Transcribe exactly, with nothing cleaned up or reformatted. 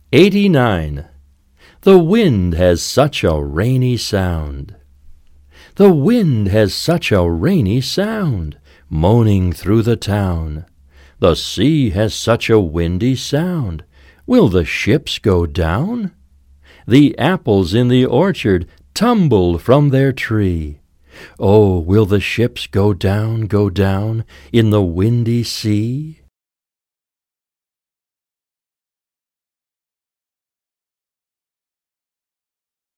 eighty-nine. The wind has such a rainy sound. The wind has such a rainy sound, moaning through the town. The sea has such a windy sound. Will the ships go down? The apples in the orchard tumble from their tree. Oh, will the ships go down, go down in the windy sea?